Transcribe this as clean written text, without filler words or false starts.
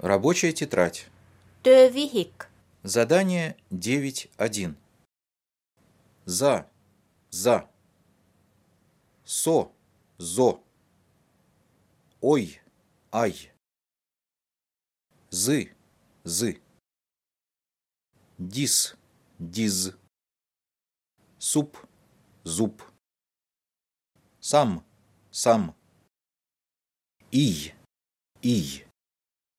Рабочая тетрадь. Døvihik. Задание 9.1. За. Зо. Ой. Ай. Зы. Диз. Суп. Зуб. Сам. Ий.